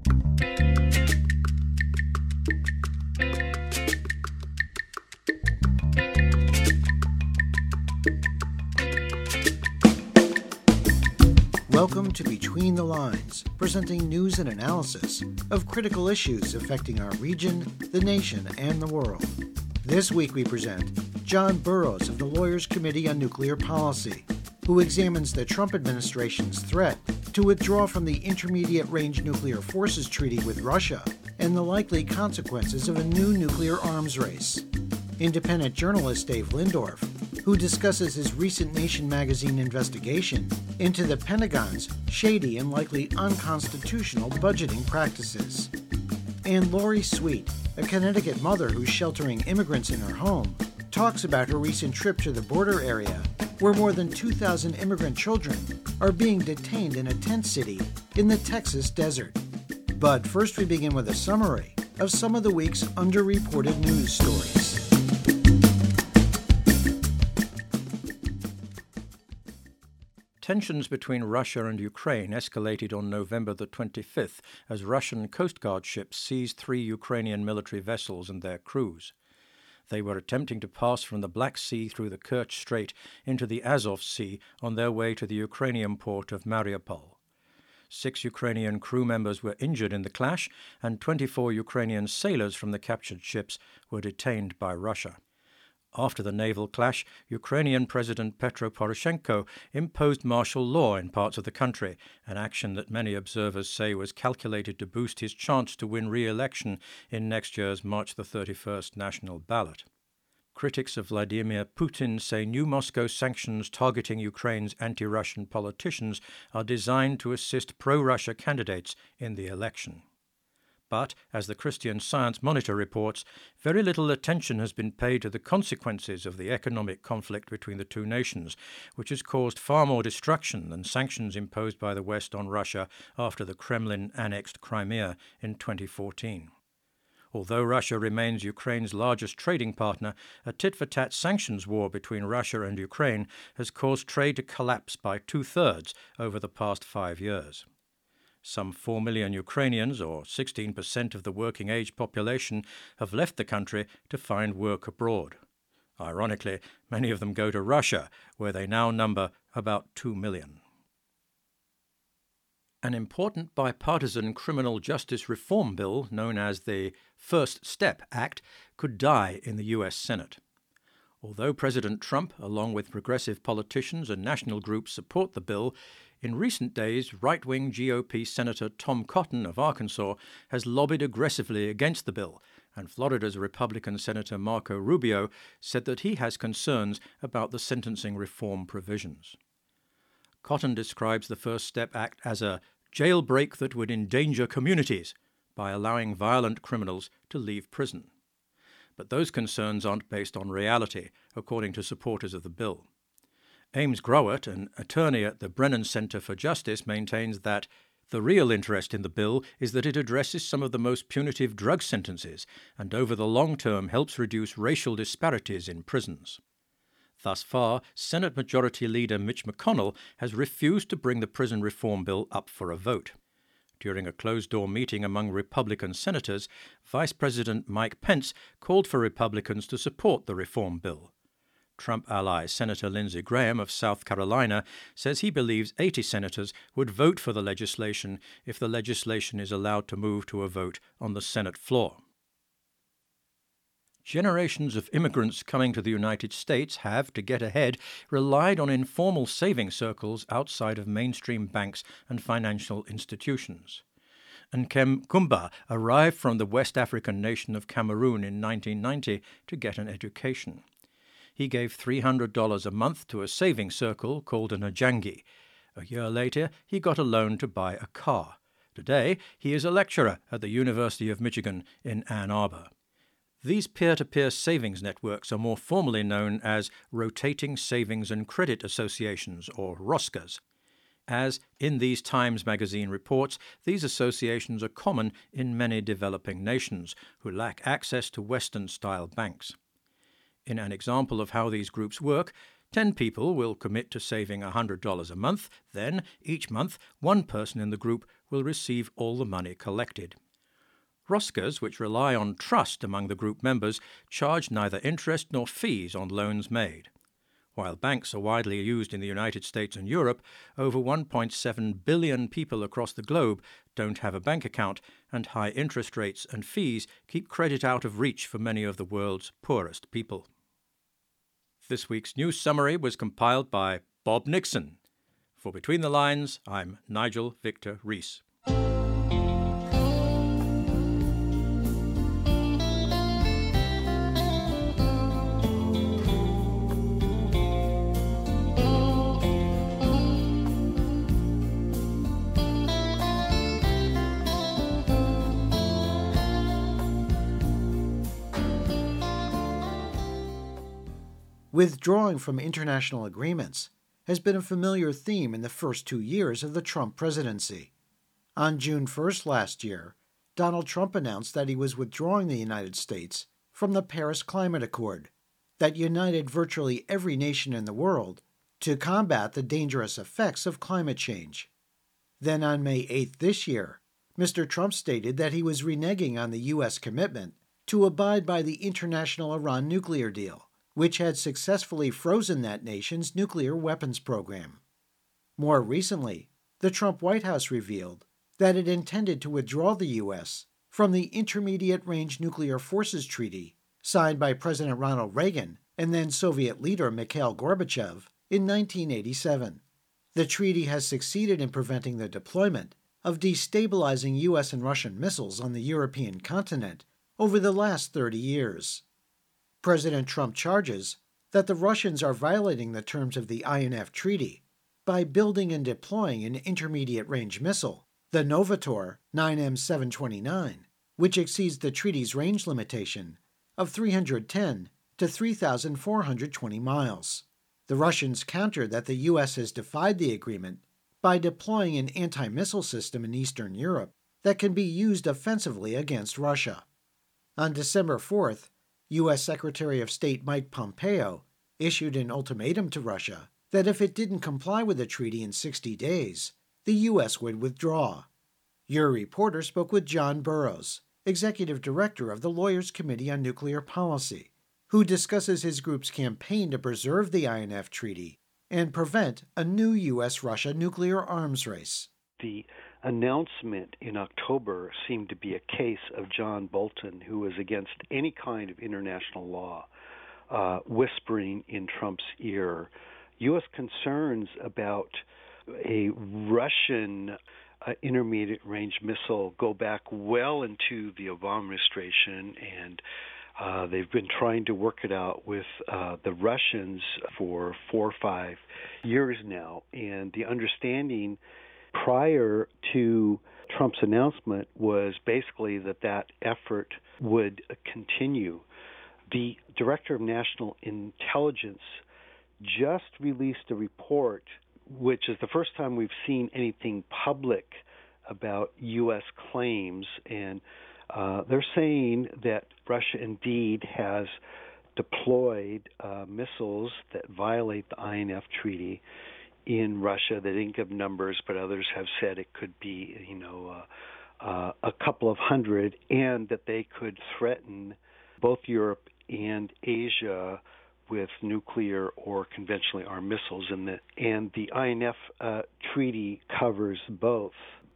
Welcome to Between the Lines, presenting news and analysis of critical issues affecting our region, the nation, and the world. This week we present John Burroughs of the Lawyers Committee on Nuclear Policy, who examines the Trump administration's threat to withdraw from the Intermediate Range Nuclear Forces Treaty with Russia and the likely consequences of a new nuclear arms race. Independent journalist Dave Lindorf, who discusses his recent Nation magazine investigation into the Pentagon's shady and likely unconstitutional budgeting practices. And Lori Sweet, a Connecticut mother who's sheltering immigrants in her home, talks about her recent trip to the border area where more than 2,000 immigrant children are being detained in a tent city in the Texas desert. But first we begin with a summary of some of the week's underreported news stories. Tensions between Russia and Ukraine escalated on November the 25th as Russian Coast Guard ships seized 3 Ukrainian military vessels and their crews. They were attempting to pass from the Black Sea through the Kerch Strait into the Azov Sea on their way to the Ukrainian port of Mariupol. 6 Ukrainian crew members were injured in the clash, and 24 Ukrainian sailors from the captured ships were detained by Russia. After the naval clash, Ukrainian President Petro Poroshenko imposed martial law in parts of the country, an action that many observers say was calculated to boost his chance to win re-election in next year's March the 31st national ballot. Critics of Vladimir Putin say new Moscow sanctions targeting Ukraine's anti-Russian politicians are designed to assist pro-Russia candidates in the election. But, as the Christian Science Monitor reports, very little attention has been paid to the consequences of the economic conflict between the two nations, which has caused far more destruction than sanctions imposed by the West on Russia after the Kremlin annexed Crimea in 2014. Although Russia remains Ukraine's largest trading partner, a tit-for-tat sanctions war between Russia and Ukraine has caused trade to collapse by 2/3 over the past 5 years. Some 4 million Ukrainians, or 16% of the working-age population, have left the country to find work abroad. Ironically, many of them go to Russia, where they now number about 2 million. An important bipartisan criminal justice reform bill, known as the First Step Act, could die in the U.S. Senate. Although President Trump, along with progressive politicians and national groups, support the bill, in recent days, right-wing GOP Senator Tom Cotton of Arkansas has lobbied aggressively against the bill, and Florida's Republican Senator Marco Rubio said that he has concerns about the sentencing reform provisions. Cotton describes the First Step Act as a jailbreak that would endanger communities by allowing violent criminals to leave prison. But those concerns aren't based on reality, according to supporters of the bill. Ames Growett, an attorney at the Brennan Center for Justice, maintains that the real interest in the bill is that it addresses some of the most punitive drug sentences and over the long term helps reduce racial disparities in prisons. Thus far, Senate Majority Leader Mitch McConnell has refused to bring the prison reform bill up for a vote. During a closed-door meeting among Republican senators, Vice President Mike Pence called for Republicans to support the reform bill. Trump ally Senator Lindsey Graham of South Carolina says he believes 80 senators would vote for the legislation if the legislation is allowed to move to a vote on the Senate floor. Generations of immigrants coming to the United States have, to get ahead, relied on informal saving circles outside of mainstream banks and financial institutions. Nkem Kumba arrived from the West African nation of Cameroon in 1990 to get an education. He gave $300 a month to a saving circle called an Ajangi. A year later, he got a loan to buy a car. Today, he is a lecturer at the University of Michigan in Ann Arbor. These peer-to-peer savings networks are more formally known as Rotating Savings and Credit Associations, or ROSCAs. As In These Times magazine reports, these associations are common in many developing nations who lack access to Western-style banks. In an example of how these groups work, 10 people will commit to saving $100 a month. Then, each month, one person in the group will receive all the money collected. Roscas, which rely on trust among the group members, charge neither interest nor fees on loans made. While banks are widely used in the United States and Europe, over 1.7 billion people across the globe don't have a bank account, and high interest rates and fees keep credit out of reach for many of the world's poorest people. This week's news summary was compiled by Bob Nixon. For Between the Lines, I'm Nigel Victor Rees. Withdrawing from international agreements has been a familiar theme in the first 2 years of the Trump presidency. On June 1st last year, Donald Trump announced that he was withdrawing the United States from the Paris Climate Accord that united virtually every nation in the world to combat the dangerous effects of climate change. Then on May 8th this year, Mr. Trump stated that he was reneging on the U.S. commitment to abide by the international Iran nuclear deal, which had successfully frozen that nation's nuclear weapons program. More recently, the Trump White House revealed that it intended to withdraw the U.S. from the Intermediate Range Nuclear Forces Treaty signed by President Ronald Reagan and then Soviet leader Mikhail Gorbachev in 1987. The treaty has succeeded in preventing the deployment of destabilizing U.S. and Russian missiles on the European continent over the last 30 years. President Trump charges that the Russians are violating the terms of the INF Treaty by building and deploying an intermediate-range missile, the Novator 9M729, which exceeds the treaty's range limitation of 310 to 3,420 miles. The Russians countered that the U.S. has defied the agreement by deploying an anti-missile system in Eastern Europe that can be used offensively against Russia. On December 4th, U.S. Secretary of State Mike Pompeo issued an ultimatum to Russia that if it didn't comply with the treaty in 60 days, the U.S. would withdraw. Your reporter spoke with John Burroughs, Executive Director of the Lawyers Committee on Nuclear Policy, who discusses his group's campaign to preserve the INF Treaty and prevent a new U.S.-Russia nuclear arms race. The announcement in October seemed to be a case of John Bolton, who was against any kind of international law, whispering in Trump's ear. U.S. concerns about a Russian intermediate-range missile go back well into the Obama administration, and they've been trying to work it out with the Russians for 4 or 5 years now. And the understanding prior to Trump's announcement was basically that effort would continue. The Director of National Intelligence just released a report, which is the first time we've seen anything public about U.S. claims, and they're saying that Russia indeed has deployed missiles that violate the INF Treaty in Russia. They didn't give numbers, but others have said it could be, a couple of hundred, and that they could threaten both Europe and Asia with nuclear or conventionally armed missiles, and the INF treaty covers both.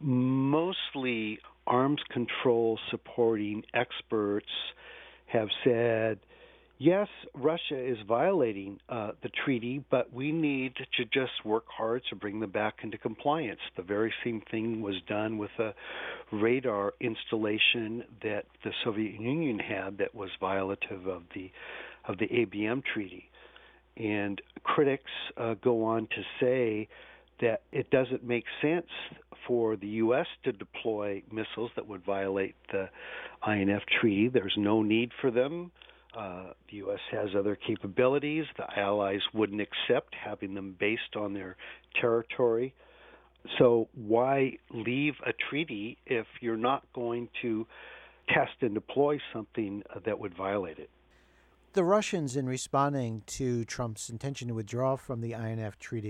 Mostly arms control supporting experts have said, yes, Russia is violating the treaty, but we need to just work hard to bring them back into compliance. The very same thing was done with a radar installation that the Soviet Union had that was violative of the ABM treaty. And critics go on to say that it doesn't make sense for the U.S. to deploy missiles that would violate the INF treaty. There's no need for them. The U.S. has other capabilities. The allies wouldn't accept having them based on their territory. So why leave a treaty if you're not going to test and deploy something that would violate it? The Russians, in responding to Trump's intention to withdraw from the INF Treaty,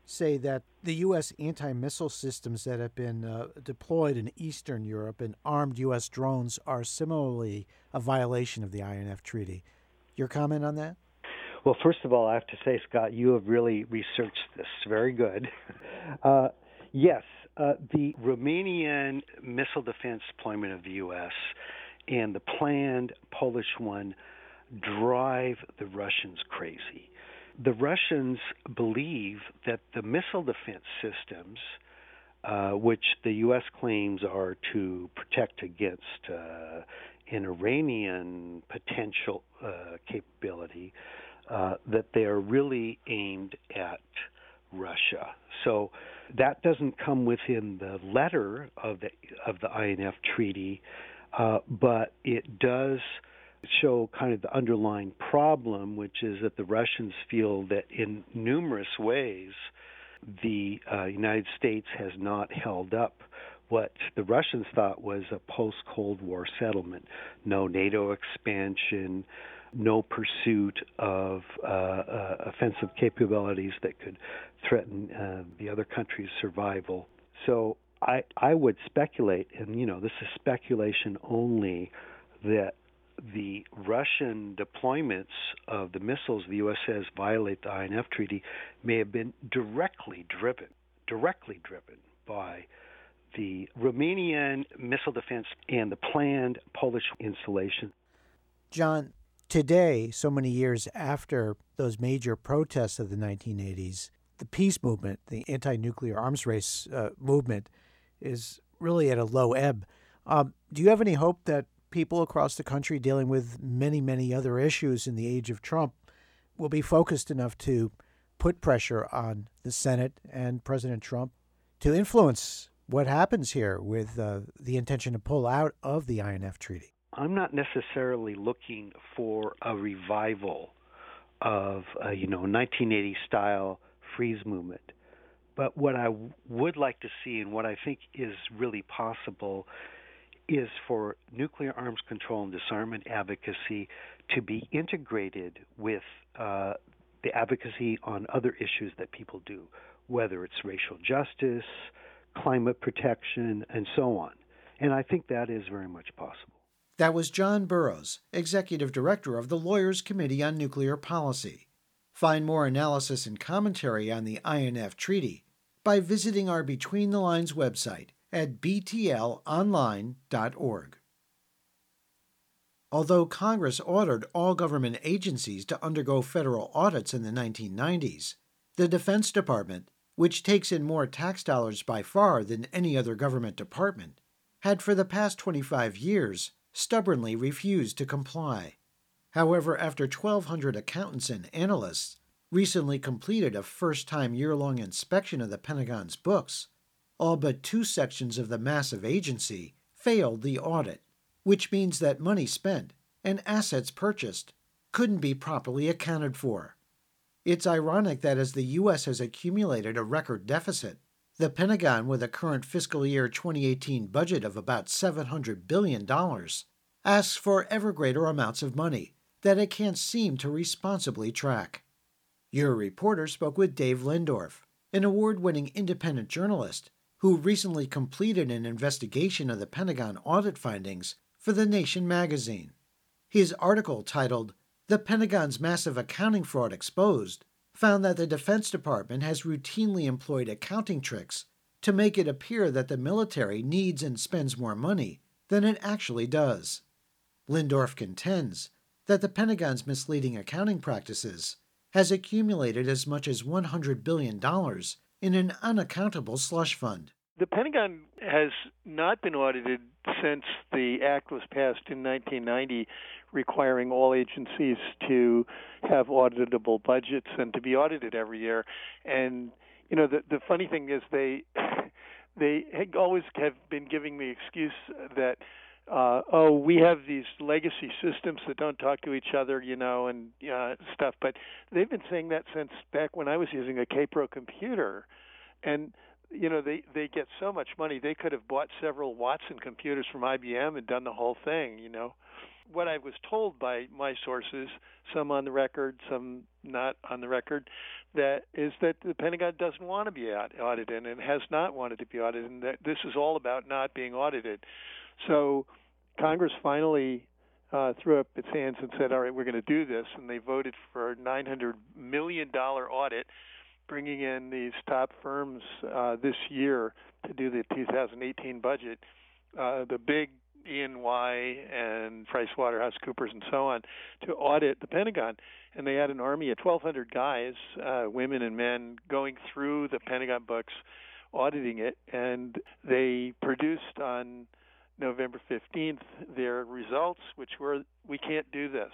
say that the U.S. anti-missile systems that have been deployed in Eastern Europe and armed U.S. drones are similarly a violation of the INF Treaty. Your comment on that? Well, first of all, I have to say, Scott, you have really researched this. Very good. Yes, the Romanian missile defense deployment of the U.S. and the planned Polish one drive the Russians crazy. The Russians believe that the missile defense systems, which the U.S. claims are to protect against an Iranian potential capability, that they are really aimed at Russia. So that doesn't come within the letter of the INF Treaty, but it does show kind of the underlying problem, which is that the Russians feel that in numerous ways the United States has not held up what the Russians thought was a post-Cold War settlement. No NATO expansion, no pursuit of offensive capabilities that could threaten the other country's survival. So I would speculate, and this is speculation only, that the Russian deployments of the missiles the U.S. says violate the INF Treaty may have been directly driven by the Romanian missile defense and the planned Polish installation. John, today, so many years after those major protests of the 1980s, the peace movement, the anti-nuclear arms race movement, is really at a low ebb. Do you have any hope that people across the country dealing with many, many other issues in the age of Trump will be focused enough to put pressure on the Senate and President Trump to influence what happens here with the intention to pull out of the INF Treaty? I'm not necessarily looking for a revival of 1980 style freeze movement. But what I would like to see, and what I think is really possible, is for nuclear arms control and disarmament advocacy to be integrated with the advocacy on other issues that people do, whether it's racial justice, climate protection, and so on. And I think that is very much possible. That was John Burroughs, Executive Director of the Lawyers Committee on Nuclear Policy. Find more analysis and commentary on the INF Treaty by visiting our Between the Lines website at btlonline.org. Although Congress ordered all government agencies to undergo federal audits in the 1990s, the Defense Department, which takes in more tax dollars by far than any other government department, had for the past 25 years stubbornly refused to comply. However, after 1,200 accountants and analysts recently completed a first-time year-long inspection of the Pentagon's books, all but 2 sections of the massive agency failed the audit, which means that money spent and assets purchased couldn't be properly accounted for. It's ironic that as the U.S. has accumulated a record deficit, the Pentagon, with a current fiscal year 2018 budget of about $700 billion, asks for ever greater amounts of money that it can't seem to responsibly track. Your reporter spoke with Dave Lindorf, an award-winning independent journalist who recently completed an investigation of the Pentagon audit findings for The Nation magazine. His article, titled "The Pentagon's Massive Accounting Fraud Exposed," found that the Defense Department has routinely employed accounting tricks to make it appear that the military needs and spends more money than it actually does. Lindorf contends that the Pentagon's misleading accounting practices has accumulated as much as $100 billion in an unaccountable slush fund. The Pentagon has not been audited since the act was passed in 1990, requiring all agencies to have auditable budgets and to be audited every year. And the funny thing is they always have been giving the excuse that we have these legacy systems that don't talk to each other, and stuff. But they've been saying that since back when I was using a K-Pro computer, and they get so much money they could have bought several Watson computers from IBM and done the whole thing. What I was told by my sources, some on the record, some not on the record, that the Pentagon doesn't want to be audited and has not wanted to be audited, and that this is all about not being audited. So Congress finally threw up its hands and said, all right, we're going to do this, and they voted for a $900 million audit, bringing in these top firms this year to do the 2018 budget, the big E&Y and PricewaterhouseCoopers and so on, to audit the Pentagon. And they had an army of 1,200 guys, women and men, going through the Pentagon books, auditing it. And they produced on November 15th their results, which were, we can't do this.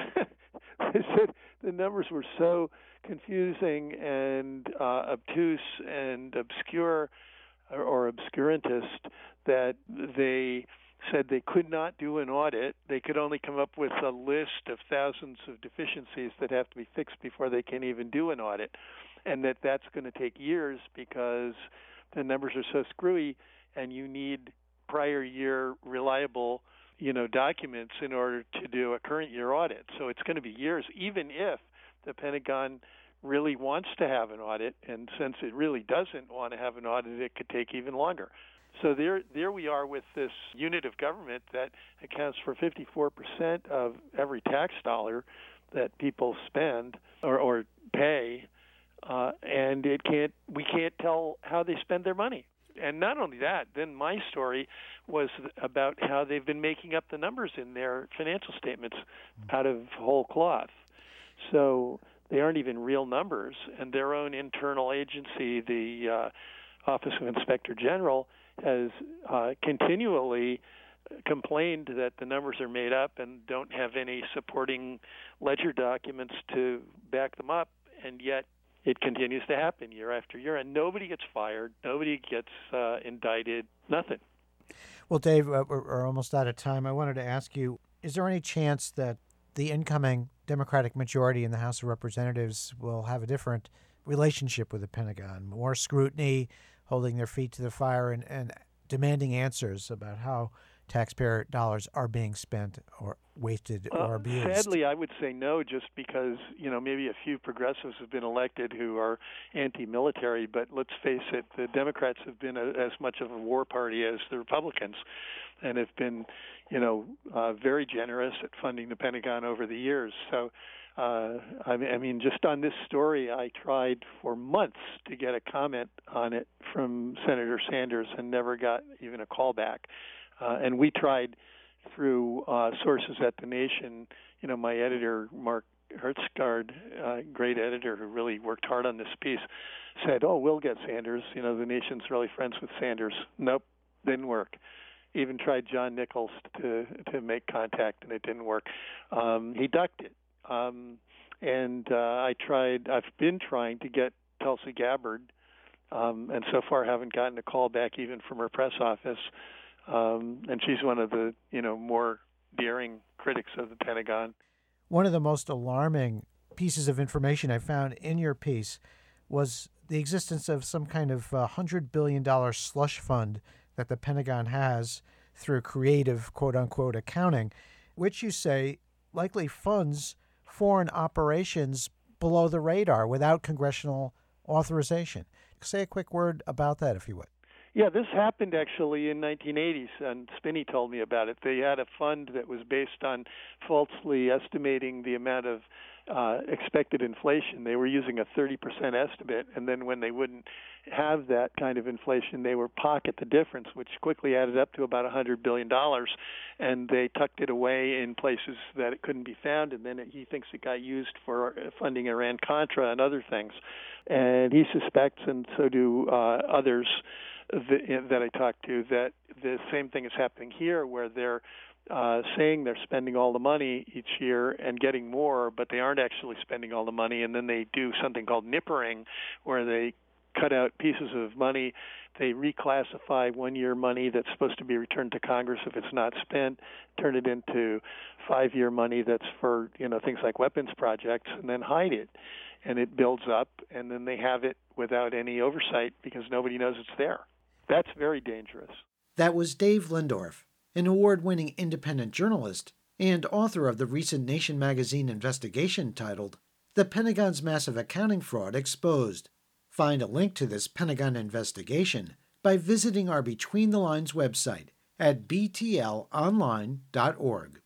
They said the numbers were so confusing and obtuse and obscure or obscurantist that they said they could not do an audit. They could only come up with a list of thousands of deficiencies that have to be fixed before they can even do an audit, and that's going to take years because the numbers are so screwy, and you need prior year reliable documents in order to do a current year audit. So it's going to be years, even if the Pentagon really wants to have an audit, and since it really doesn't want to have an audit, it could take even longer. So there we are with this unit of government that accounts for 54% of every tax dollar that people spend or pay, and we can't tell how they spend their money. And not only that, then my story was about how they've been making up the numbers in their financial statements out of whole cloth. So they aren't even real numbers, and their own internal agency, the Office of Inspector General, has continually complained that the numbers are made up and don't have any supporting ledger documents to back them up, and yet it continues to happen year after year, and nobody gets fired, nobody gets indicted, nothing. Well, Dave, we're almost out of time. I wanted to ask you, is there any chance that the incoming Democratic majority in the House of Representatives will have a different relationship with the Pentagon, more scrutiny, holding their feet to the fire, and demanding answers about how taxpayer dollars are being spent or wasted or abused? Sadly, I would say no, just because, maybe a few progressives have been elected who are anti-military, but let's face it, the Democrats have been as much of a war party as the Republicans and have been, very generous at funding the Pentagon over the years. So, just on this story, I tried for months to get a comment on it from Senator Sanders and never got even a call back. And we tried through sources at The Nation. My editor, Mark Hertzgaard, great editor who really worked hard on this piece, said, we'll get Sanders. The Nation's really friends with Sanders. Nope, didn't work. Even tried John Nichols to make contact, and it didn't work. He ducked it. I've been trying to get Tulsi Gabbard, and so far haven't gotten a call back even from her press office. And she's one of the, more daring critics of the Pentagon. One of the most alarming pieces of information I found in your piece was the existence of some kind of $100 billion slush fund that the Pentagon has through creative, quote-unquote, accounting, which you say likely funds foreign operations below the radar without congressional authorization. Say a quick word about that, if you would. Yeah, this happened actually in 1980s, and Spinney told me about it. They had a fund that was based on falsely estimating the amount of expected inflation. They were using a 30% estimate, and then when they wouldn't have that kind of inflation, they would pocket the difference, which quickly added up to about $100 billion, and they tucked it away in places that it couldn't be found, and then he thinks it got used for funding Iran-Contra and other things. And he suspects, and so do others that I talked to, that the same thing is happening here, where they're saying they're spending all the money each year and getting more, but they aren't actually spending all the money, and then they do something called nippering, where they cut out pieces of money. They reclassify one-year money that's supposed to be returned to Congress if it's not spent, turn it into 5-year money that's for things like weapons projects, and then hide it. And it builds up, and then they have it without any oversight because nobody knows it's there. That's very dangerous. That was Dave Lindorff, an award-winning independent journalist and author of the recent Nation magazine investigation titled The Pentagon's Massive Accounting Fraud Exposed. Find a link to this Pentagon investigation by visiting our Between the Lines website at btlonline.org.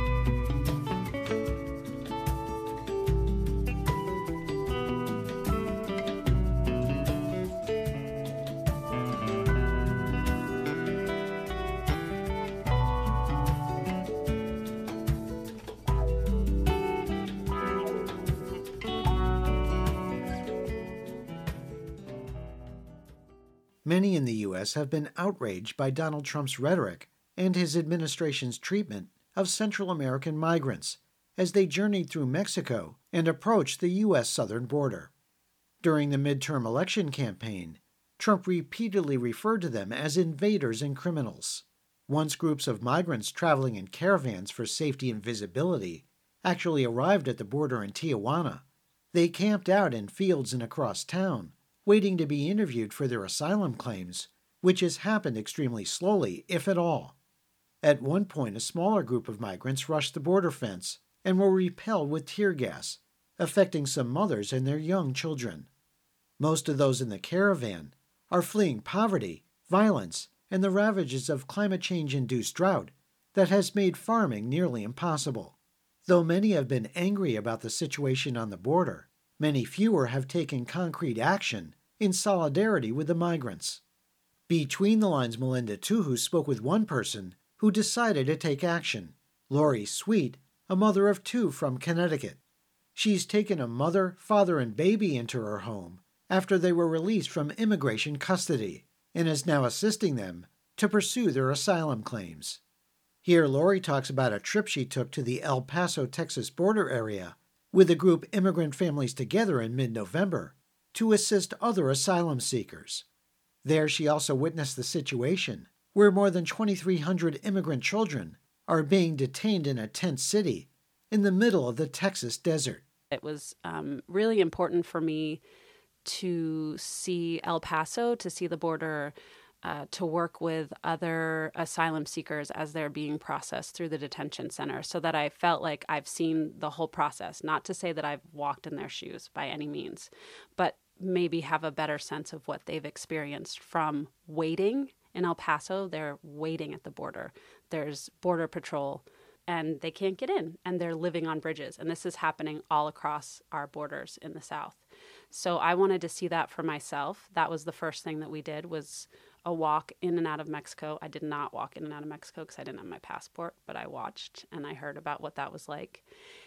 Many in the U.S. have been outraged by Donald Trump's rhetoric and his administration's treatment of Central American migrants as they journeyed through Mexico and approached the U.S. southern border. During the midterm election campaign, Trump repeatedly referred to them as invaders and criminals. Once groups of migrants traveling in caravans for safety and visibility actually arrived at the border in Tijuana, they camped out in fields and across town, waiting to be interviewed for their asylum claims, which has happened extremely slowly, if at all. At one point, a smaller group of migrants rushed the border fence and were repelled with tear gas, affecting some mothers and their young children. Most of those in the caravan are fleeing poverty, violence, and the ravages of climate change-induced drought that has made farming nearly impossible. Though many have been angry about the situation on the border, many fewer have taken concrete action in solidarity with the migrants. Between the Lines' Melinda Tuhu spoke with one person who decided to take action, Lori Sweet, a mother of two from Connecticut. She's taken a mother, father, and baby into her home after they were released from immigration custody and is now assisting them to pursue their asylum claims. Here, Lori talks about a trip she took to the El Paso, Texas border area with a group Immigrant Families Together in mid-November to assist other asylum seekers. There she also witnessed the situation where more than 2,300 immigrant children are being detained in a tent city in the middle of the Texas desert. It was really important for me to see El Paso, to see the border, to work with other asylum seekers as they're being processed through the detention center so that I felt like I've seen the whole process. Not to say that I've walked in their shoes by any means, but maybe have a better sense of what they've experienced from waiting in El Paso. They're waiting at the border. There's border patrol and they can't get in and they're living on bridges. And this is happening all across our borders in the South. So I wanted to see that for myself. That was the first thing that we did, was a walk in and out of Mexico. I did not walk in and out of Mexico because I didn't have my passport, but I watched and I heard about what that was like.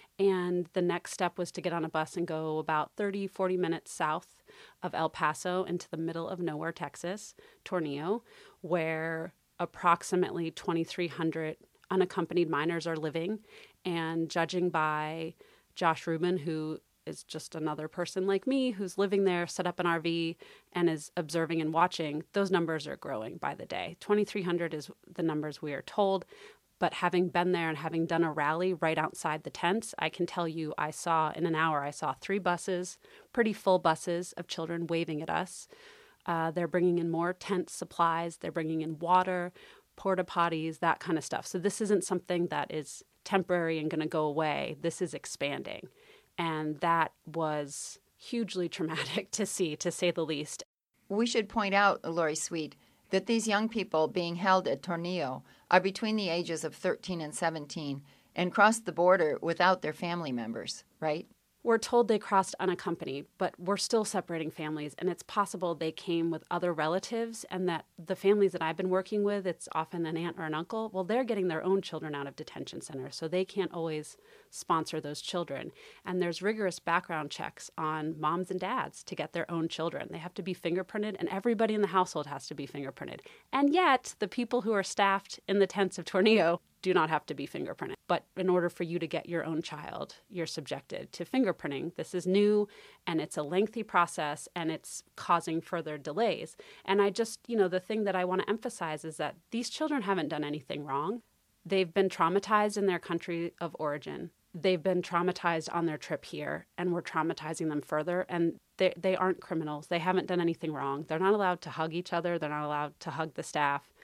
And the next step was to get on a bus and go about 30, 40 minutes south of El Paso into the middle of nowhere, Texas, Tornillo, where approximately 2,300 unaccompanied minors are living. And judging by Josh Rubin, who is just another person like me who's living there, set up an RV, and is observing and watching, those numbers are growing by the day. 2,300 is the numbers we are told. But having been there and having done a rally right outside the tents, I can tell you in an hour, I saw 3 buses, pretty full buses of children waving at us. They're bringing in more tent supplies. They're bringing in water, porta potties, that kind of stuff. So this isn't something that is temporary and going to go away. This is expanding. And that was hugely traumatic to see, to say the least. We should point out, Lori Sweet, that these young people being held at Tornillo are between the ages of 13 and 17 and crossed the border without their family members, right? We're told they crossed unaccompanied, but we're still separating families, and it's possible they came with other relatives, and that the families that I've been working with, it's often an aunt or an uncle, well, they're getting their own children out of detention centers, so they can't always sponsor those children. And there's rigorous background checks on moms and dads to get their own children. They have to be fingerprinted, and everybody in the household has to be fingerprinted. And yet, the people who are staffed in the tents of Tornillo do not have to be fingerprinted. But in order for you to get your own child, you're subjected to fingerprinting. This is new, and it's a lengthy process, and it's causing further delays. And I just, the thing that I want to emphasize is that these children haven't done anything wrong. They've been traumatized in their country of origin. They've been traumatized on their trip here, and we're traumatizing them further. And they aren't criminals. They haven't done anything wrong. They're not allowed to hug each other. They're not allowed to hug the staff.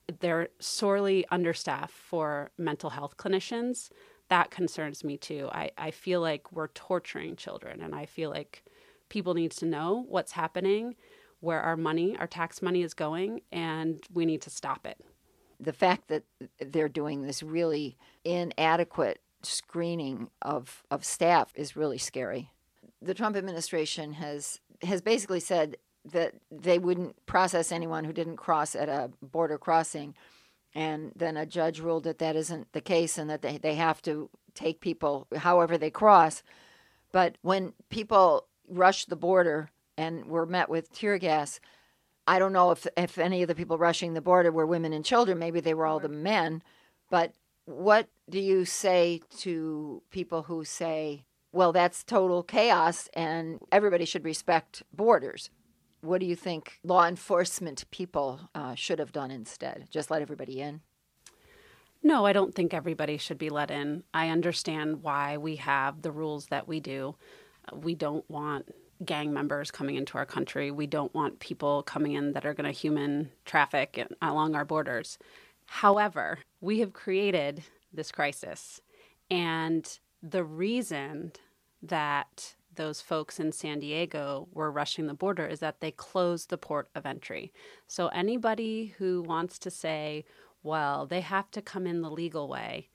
they're sorely understaffed for mental health clinicians. That concerns me too. I feel like we're torturing children, and I feel like people need to know what's happening, where our tax money is going, and we need to stop it. The fact that they're doing this really inadequate screening of staff is really scary. The Trump administration has basically said that they wouldn't process anyone who didn't cross at a border crossing. And then a judge ruled that that isn't the case and that they have to take people however they cross. But when people rushed the border and were met with tear gas, I don't know if any of the people rushing the border were women and children. Maybe they were all the men. But what do you say to people who say, well, that's total chaos and everybody should respect borders? What do you think law enforcement people should have done instead? Just let everybody in? No, I don't think everybody should be let in. I understand why we have the rules that we do. We don't want gang members coming into our country. We don't want people coming in that are going to human traffic along our borders. However, we have created this crisis. And the reason that those folks in San Diego were rushing the border is that they closed the port of entry. So anybody who wants to say, well, they have to come in the legal way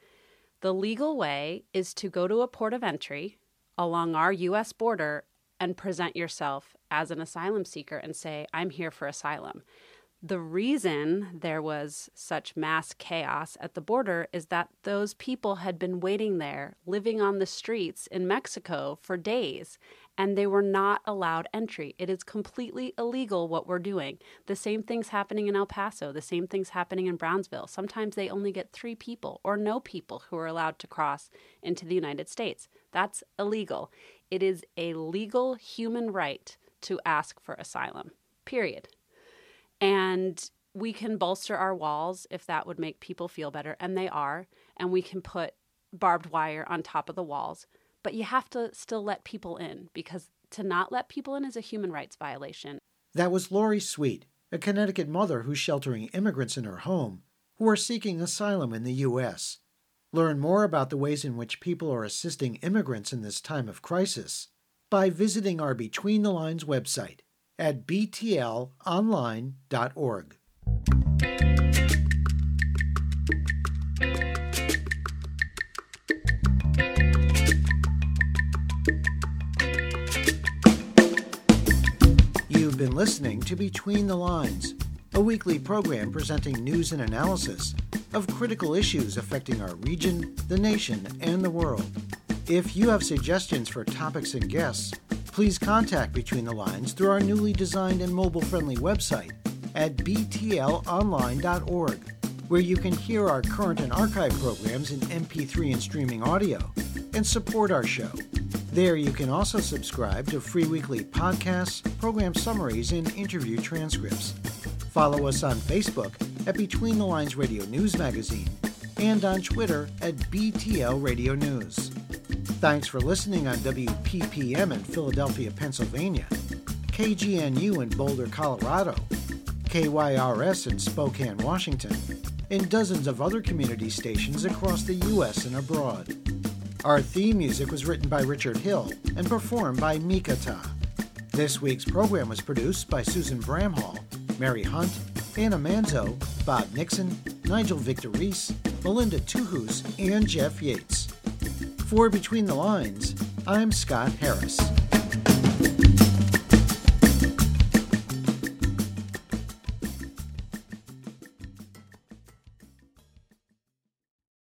is to go to a port of entry along our U.S. border and present yourself as an asylum seeker and say, I'm here for asylum. The reason there was such mass chaos at the border is that those people had been waiting there, living on the streets in Mexico for days, and they were not allowed entry. It is completely illegal what we're doing. The same thing's happening in El Paso. The same thing's happening in Brownsville. Sometimes they only get 3 people or no people who are allowed to cross into the United States. That's illegal. It is a legal human right to ask for asylum, period. And we can bolster our walls if that would make people feel better, and they are. And we can put barbed wire on top of the walls. But you have to still let people in, because to not let people in is a human rights violation. That was Lori Sweet, a Connecticut mother who's sheltering immigrants in her home who are seeking asylum in the U.S. Learn more about the ways in which people are assisting immigrants in this time of crisis by visiting our Between the Lines website at btlonline.org. You've been listening to Between the Lines, a weekly program presenting news and analysis of critical issues affecting our region, the nation, and the world. If you have suggestions for topics and guests, please contact Between the Lines through our newly designed and mobile-friendly website at btlonline.org, where you can hear our current and archive programs in MP3 and streaming audio, and support our show. There you can also subscribe to free weekly podcasts, program summaries, and interview transcripts. Follow us on Facebook at Between the Lines Radio News Magazine and on Twitter at BTL Radio News. Thanks for listening on WPPM in Philadelphia, Pennsylvania, KGNU in Boulder, Colorado, KYRS in Spokane, Washington, and dozens of other community stations across the U.S. and abroad. Our theme music was written by Richard Hill and performed by Mikata. This week's program was produced by Susan Bramhall, Mary Hunt, Anna Manzo, Bob Nixon, Nigel Victor Reese, Melinda Tuhus, and Jeff Yates. For Between the Lines, I'm Scott Harris.